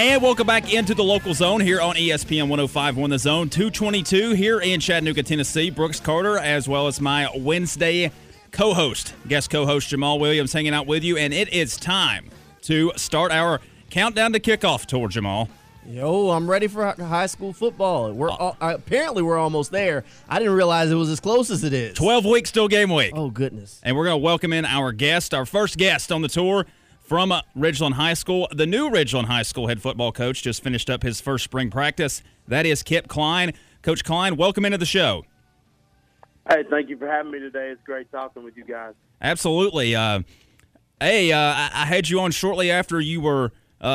And welcome back into the local zone here on ESPN 105.1 The Zone. 222 here in Chattanooga, Tennessee. Brooks Carter, as well as my Wednesday guest co-host Jamal Williams, hanging out with you. And it is time to start our countdown to kickoff tour, Jamal. Yo, I'm ready for high school football. Apparently we're almost there. I didn't realize it was as close as it is. 12 weeks till game week. Oh, goodness. And we're going to welcome in our first guest on the tour from Ridgeland High School. The new Ridgeland High School head football coach just finished up his first spring practice. That is Kip Klein. Coach Klein, welcome into the show. Hey, thank you for having me today. It's great talking with you guys. Absolutely. I had you on shortly after you were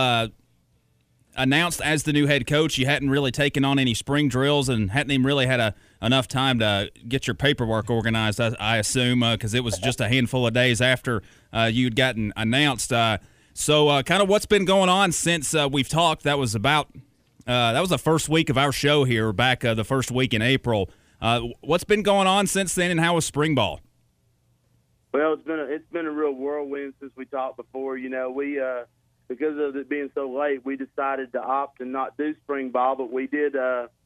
announced as the new head coach. You hadn't really taken on any spring drills and hadn't even really had enough time to get your paperwork organized, I assume, because it was just a handful of days after you'd gotten announced. So kind of what's been going on since we've talked. That was the first week of our show here back the first week in April. What's been going on since then, and how was spring ball? Well, it's been a real whirlwind since we talked before. You know, we because of it being so late, we decided to opt and not do spring ball, but we did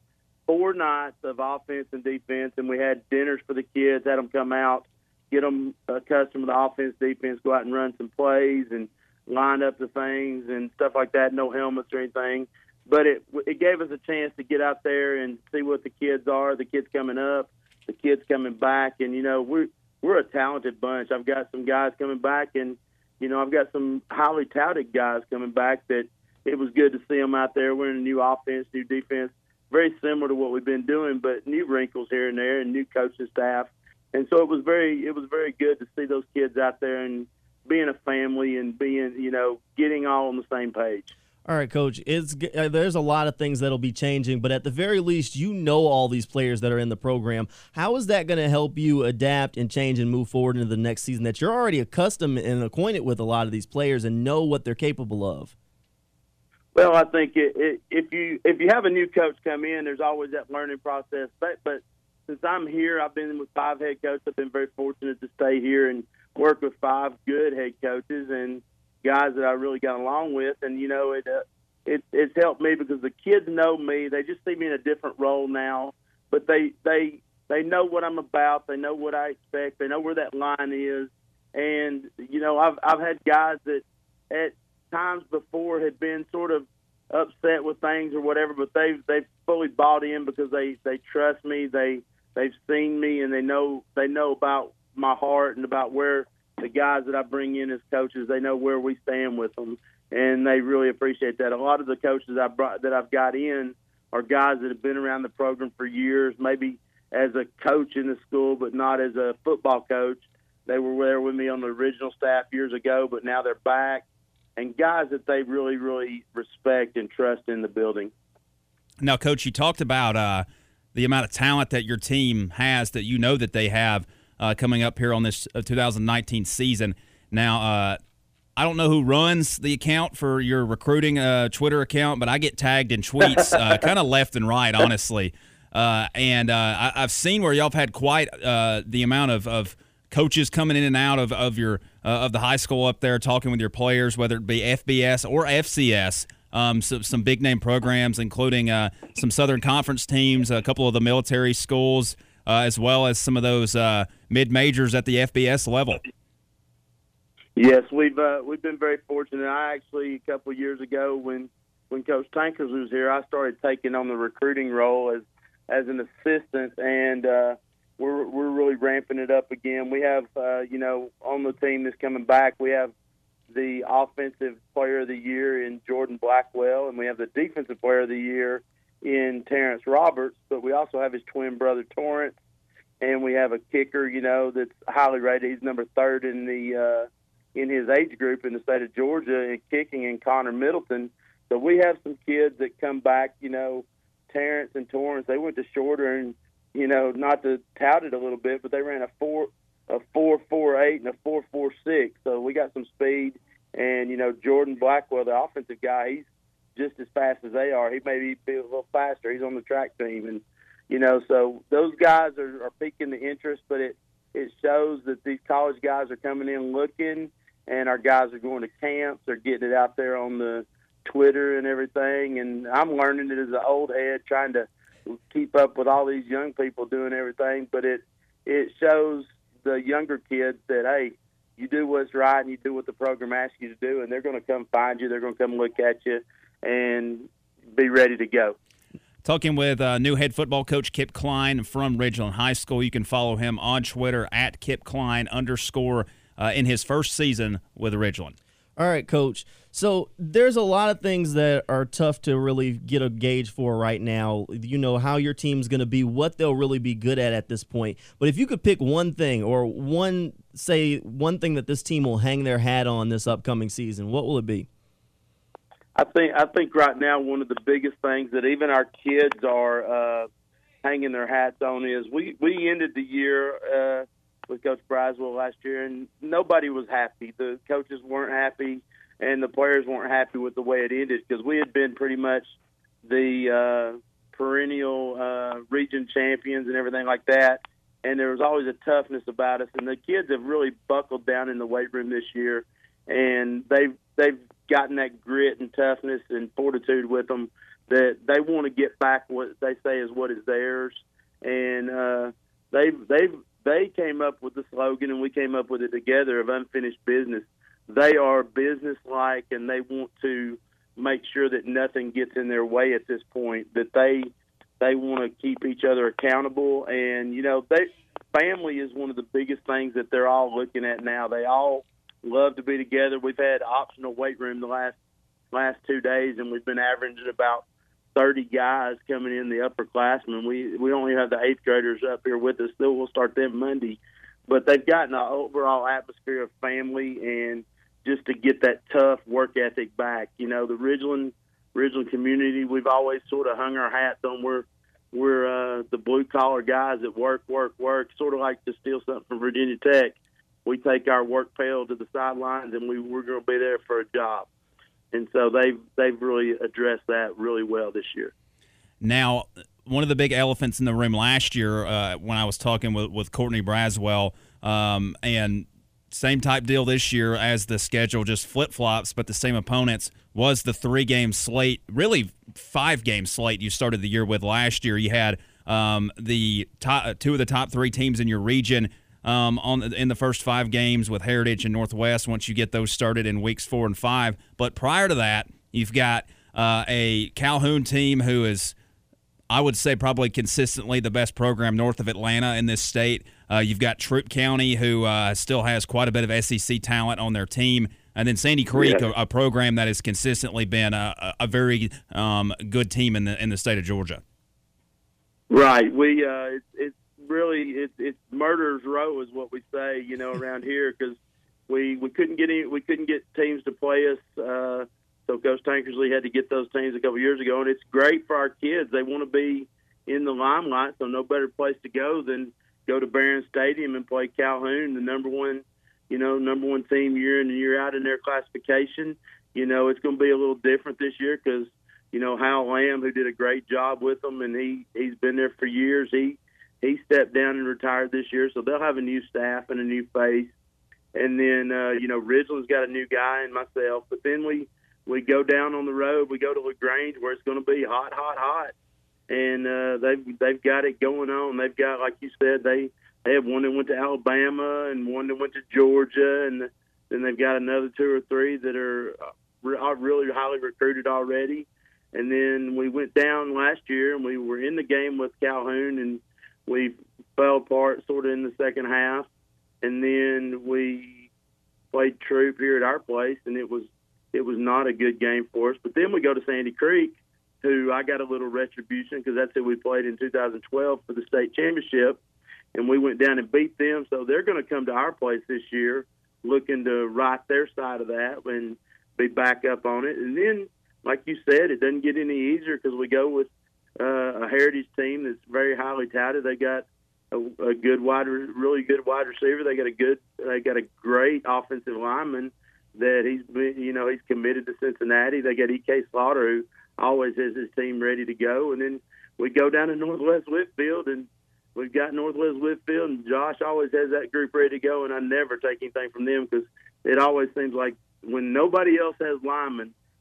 4 nights of offense and defense, and we had dinners for the kids, had them come out, get them accustomed to the offense, defense, go out and run some plays and line up the things and stuff like that, no helmets or anything. But it gave us a chance to get out there and see what the kids are, the kids coming up, the kids coming back. And, you know, we're a talented bunch. I've got some guys coming back, and, you know, I've got some highly touted guys coming back that it was good to see them out there. We're in a new offense, new defense, very similar to what we've been doing, but new wrinkles here and there and new coaching staff. And so it was very good to see those kids out there and being a family and being, you know, getting all on the same page. All right, Coach, there's a lot of things that'll be changing, but at the very least, you know all these players that are in the program. How is that going to help you adapt and change and move forward into the next season that you're already accustomed and acquainted with a lot of these players and know what they're capable of? Well, I think if you have a new coach come in, there's always that learning process. But since I'm here, I've been with 5 head coaches. I've been very fortunate to stay here and work with 5 good head coaches and guys that I really got along with. And, you know, it's helped me because the kids know me. They just see me in a different role now. But they know what I'm about. They know what I expect. They know where that line is. And, you know, I've had guys that at times before had been sort of upset with things or whatever, but they've fully bought in because they trust me. They've seen me, and they know about my heart and about where the guys that I bring in as coaches, they know where we stand with them, and they really appreciate that. A lot of the coaches that I've got in are guys that have been around the program for years, maybe as a coach in the school, but not as a football coach. They were there with me on the original staff years ago, but now they're back, and guys that they really, really respect and trust in the building. Now, Coach, you talked about the amount of talent that your team has, that you know that they have coming up here on this 2019 season. Now, I don't know who runs the account for your recruiting Twitter account, but I get tagged in tweets kind of left and right, honestly. And I've seen where y'all have had quite the amount of coaches coming in and out of your of the high school up there, talking with your players, whether it be FBS or FCS. So some big name programs, including some Southern Conference teams, a couple of the military schools, as well as some of those mid majors at the FBS level. Yes, we've been very fortunate. I actually, a couple of years ago, when Coach Tankers was here, I started taking on the recruiting role as an assistant, and we're really ramping it up again. We have on the team that's coming back, we have the offensive player of the year in Jordan Blackwell, and we have the defensive player of the year in Terrence Roberts, but we also have his twin brother Torrance, and we have a kicker, that's highly rated. He's number 3rd in his age group in the state of Georgia in kicking, in Connor Middleton. So we have some kids that come back, Terrence and Torrance, they went to Shorter, and, not to tout it a little bit, but they ran a 4.48 and a 4.46. So we got some speed. And, Jordan Blackwell, the offensive guy, he's just as fast as they are. He may be a little faster. He's on the track team. And, so those guys are piquing the interest, but it shows that these college guys are coming in looking, and our guys are going to camps. They're getting it out there on the Twitter and everything, and I'm learning it as an old head trying to keep up with all these young people doing everything. But it shows the younger kids that, hey, you do what's right and you do what the program asks you to do, and they're going to come find you. They're going to come look at you and be ready to go. Talking with new head football coach Kip Klein from Ridgeland High School. You can follow him on Twitter at @KipKlein_ in his first season with Ridgeland. All right, Coach. So there's a lot of things that are tough to really get a gauge for right now. You know how your team's going to be, what they'll really be good at this point. But if you could pick one thing or one thing that this team will hang their hat on this upcoming season, what will it be? I think right now one of the biggest things that even our kids are hanging their hats on is we ended the year with Coach Braswell last year, and nobody was happy. The coaches weren't happy, and the players weren't happy with the way it ended because we had been pretty much the perennial region champions and everything like that, and there was always a toughness about us. And the kids have really buckled down in the weight room this year, and they've gotten that grit and toughness and fortitude with them that they want to get back what they say is what is theirs. And they came up with the slogan, and we came up with it together, of unfinished business. They are business-like, and they want to make sure that nothing gets in their way at this point, that they want to keep each other accountable. And, you know, family is one of the biggest things that they're all looking at now. They all love to be together. We've had optional weight room the last 2 days, and we've been averaging about 30 guys coming in, the upperclassmen. We only have the 8th graders up here with us. Still, we'll start them Monday. But they've gotten an overall atmosphere of family and just to get that tough work ethic back. You know, the Ridgeland community, we've always sort of hung our hats on. We're the blue-collar guys that work, sort of like to steal something from Virginia Tech. We take our work pail to the sidelines, and we're going to be there for a job. And so they've really addressed that really well this year. Now, one of the big elephants in the room last year when I was talking with Courtney Braswell, and same type deal this year as the schedule just flip-flops, but the same opponents, was the 3-game slate, really 5-game slate you started the year with last year. You had the two of the top 3 teams in your region in the first 5 games with Heritage and Northwest once you get those started in weeks 4 and 5. But prior to that, you've got a Calhoun team who is, I would say, probably consistently the best program north of Atlanta in this state. You've got Troup County, who still has quite a bit of SEC talent on their team. And then Sandy Creek, a program that has consistently been a very good team in the state of Georgia. Right. It's murderer's row is what we say, you know, around here, because we couldn't get teams to play us. So Coach Tankersley had to get those teams a couple of years ago, and it's great for our kids. They want to be in the limelight, so no better place to go than go to Barron Stadium and play Calhoun, the number one team year in and year out in their classification. You know, it's going to be a little different this year because, you know, Hal Lamb, who did a great job with them, and he's been there for years. He stepped down and retired this year, so they'll have a new staff and a new face. And then, you know, Ridgeland's got a new guy and myself. But then we go down on the road. We go to LaGrange, where it's going to be hot. And they've got it going on. They've got, like you said, they have one that went to Alabama and one that went to Georgia, and then they've got another 2 or 3 that are really highly recruited already. And then we went down last year, and we were in the game with Calhoun, and we fell apart sort of in the second half. And then we played Troup here at our place, and it was not a good game for us. But then we go to Sandy Creek, who I got a little retribution because that's who we played in 2012 for the state championship, and we went down and beat them. So they're going to come to our place this year looking to right their side of that and be back up on it. And then, like you said, it doesn't get any easier because we go with a Heritage team that's very highly touted. They got a really good wide receiver. They got a great offensive lineman that he's committed to Cincinnati. They got E.K. Slaughter, who always has his team ready to go. And then we go down to Northwest Whitfield, and we've got Northwest Whitfield, and Josh always has that group ready to go, and I never take anything from them because it always seems like when nobody else has linemen,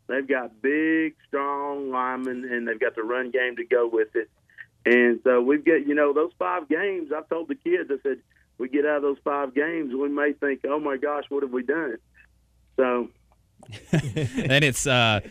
They've got big, strong linemen, and they've got the run game to go with it. And so we've got, those 5 games, I've told the kids, I said, we get out of those 5 games, we may think, oh, my gosh, what have we done? So. And it's, that's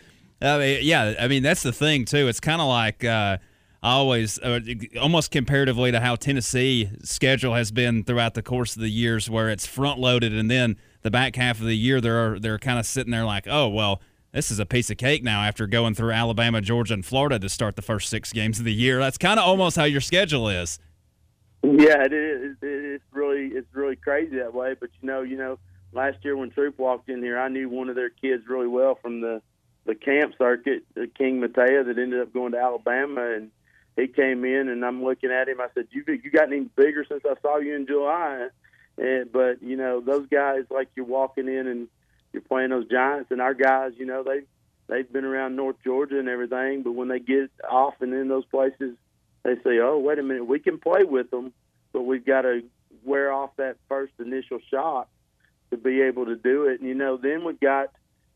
the thing, too. It's kind of like always, almost comparatively to how Tennessee's schedule has been throughout the course of the years, where it's front-loaded, and then the back half of the year they're kind of sitting there like, oh, well, this is a piece of cake now after going through Alabama, Georgia, and Florida to start the first 6 games of the year. That's kind of almost how your schedule is. Yeah, it is. It's really crazy that way. But last year when Troop walked in here, I knew one of their kids really well from the camp circuit, King Mateo, that ended up going to Alabama, and he came in, and I'm looking at him. I said, "You gotten any bigger since I saw you in July?" But those guys, like, you're walking in and you're playing those Giants, and our guys, they've been around North Georgia and everything, but when they get off and in those places, they say, oh, wait a minute, we can play with them, but we've got to wear off that first initial shock to be able to do it. And, then we've got,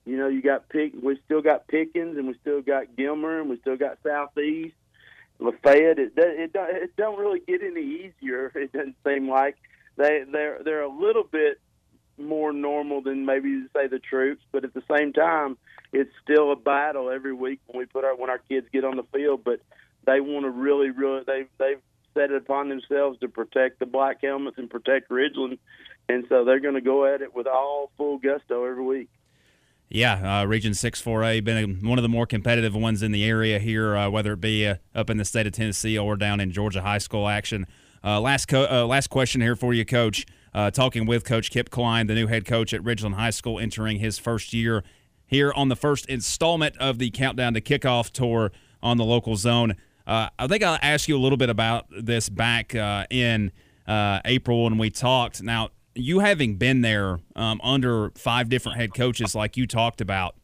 we still got Pickens, and we still got Gilmer, and we still got Southeast, Lafayette. It don't really get any easier, it doesn't seem like. They're a little bit more normal than maybe, say, the Troops, but at the same time, it's still a battle every week when our kids get on the field. But they want to really they've set it upon themselves to protect the black helmets and protect Ridgeland, and so they're going to go at it with all full gusto every week. Yeah, Region 6-4A been one of the more competitive ones in the area here, whether it be up in the state of Tennessee or down in Georgia high school action. Last question here for you, Coach. Talking with Coach Kip Klein, the new head coach at Ridgeland High School, entering his first year here on the first installment of the Countdown to Kickoff tour on the local zone. I think I'll ask you a little bit about this back in April when we talked. Now, you having been there under 5 different head coaches like you talked about,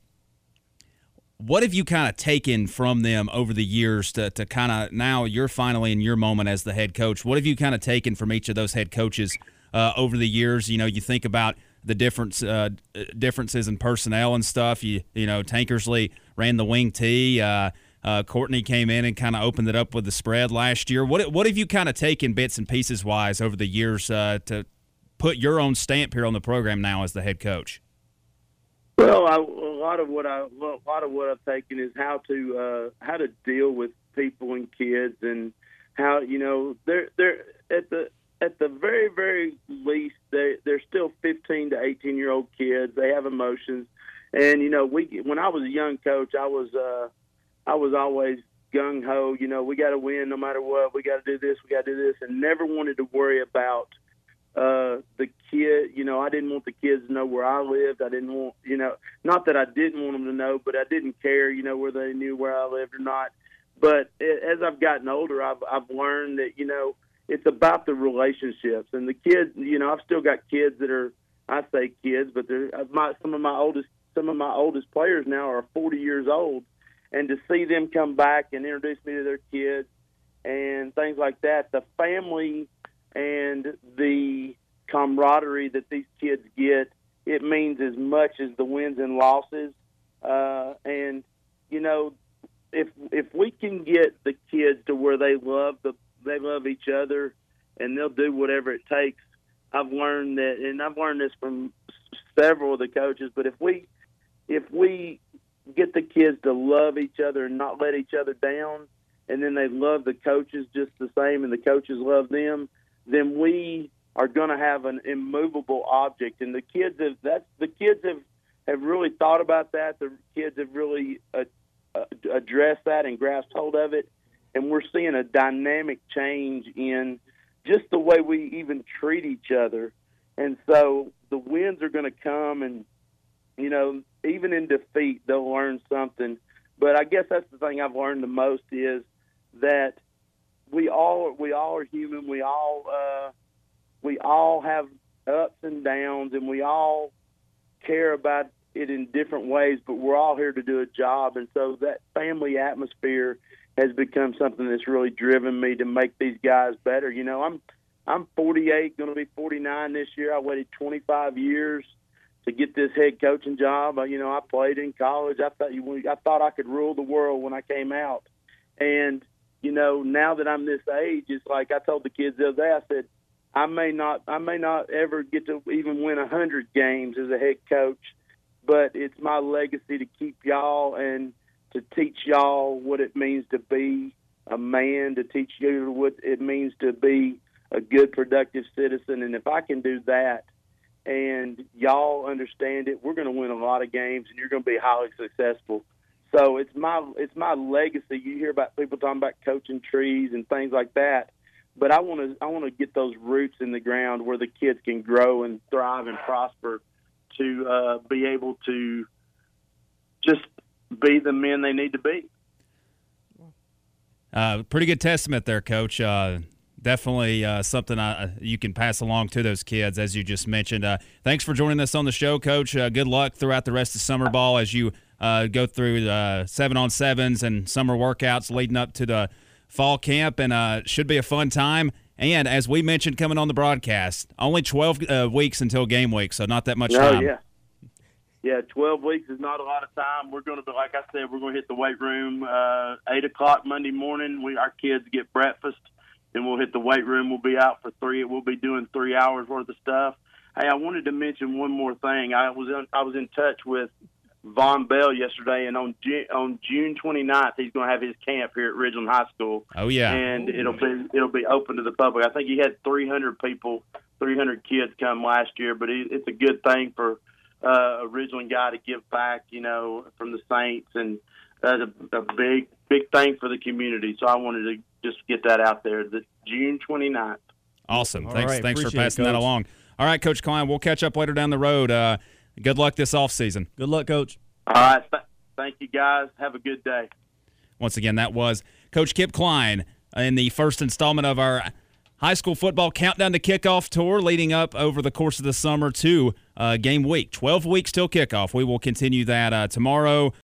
what have you kind of taken from them over the years to kind of now you're finally in your moment as the head coach? What have you kind of taken from each of those head coaches over the years? You think about the differences in personnel and stuff. Tankersley ran the wing tee. Courtney came in and kind of opened it up with the spread last year. What have you kind of taken bits and pieces wise over the years to put your own stamp here on the program now as the head coach? Well, a lot of what I've taken is how to deal with people and kids, and how they're at the very, very least they're still 15 to 18-year-old kids. They have emotions, and when I was a young coach, I was always gung ho. We got to win no matter what. We got to do this. We got to do this, and never wanted to worry about the kid. I didn't want the kids to know where I lived. I didn't want, not that I didn't want them to know, but I didn't care, where they knew where I lived or not. But as I've gotten older, I've learned that, it's about the relationships and the kids. I've still got kids that are, I say kids, but they're some of my oldest players now are 40 years old, and to see them come back and introduce me to their kids and things like that, the family and the camaraderie that these kids get, it means as much as the wins and losses. And if we can get the kids to where they love each other and they'll do whatever it takes. I've learned that, and I've learned this from several of the coaches. But if we get the kids to love each other and not let each other down, and then they love the coaches just the same, and the coaches love them, then we are going to have an immovable object. And the kids have really thought about that. The kids have really addressed that and grasped hold of it. And we're seeing a dynamic change in just the way we even treat each other. And so the wins are going to come, and, even in defeat, they'll learn something. But I guess that's the thing I've learned the most is that we all are human. We all have ups and downs, and we all care about it in different ways, but we're all here to do a job. And so that family atmosphere has become something that's really driven me to make these guys better. I'm 48, going to be 49 this year. I waited 25 years to get this head coaching job. I played in college. I thought I could rule the world when I came out. And, now that I'm this age, it's like I told the kids the other day, I said, I may not ever get to even win 100 games as a head coach, but it's my legacy to keep y'all and to teach y'all what it means to be a man, to teach you what it means to be a good, productive citizen. And if I can do that and y'all understand it, we're going to win a lot of games and you're going to be highly successful. So it's my legacy. You hear about people talking about coaching trees and things like that, but I want to get those roots in the ground where the kids can grow and thrive and prosper to be able to just be the men they need to be. Pretty good testament there, Coach. Definitely something you can pass along to those kids, as you just mentioned. Thanks for joining us on the show, Coach. Good luck throughout the rest of summer ball as you go through 7-on-7s and summer workouts leading up to the fall camp, and should be a fun time. And as we mentioned coming on the broadcast, only 12 weeks until game week, so not that much time. Yeah, 12 weeks is not a lot of time. We're going to be, like I said, we're going to hit the weight room 8 o'clock Monday morning. Our kids get breakfast, and we'll hit the weight room. We'll be out for 3. We'll be doing 3 hours worth of stuff. Hey, I wanted to mention one more thing. I was in touch with Von Bell yesterday, and on June 29th, he's going to have his camp here at Ridgeland High School. Oh yeah, and it'll be open to the public. I think he had 300 kids come last year, but it's a good thing for a Ridgeland guy to give back, from the Saints, and that's a big thing for the community. So I wanted to just get that out there. The June 29th. Awesome. Thanks for passing that along. All right, Coach Klein, we'll catch up later down the road. Good luck this offseason. Good luck, Coach. All right. Thank you, guys. Have a good day. Once again, that was Coach Kip Klein in the first installment of our high school football countdown to kickoff tour leading up over the course of the summer to game week. 12 weeks till kickoff. We will continue that tomorrow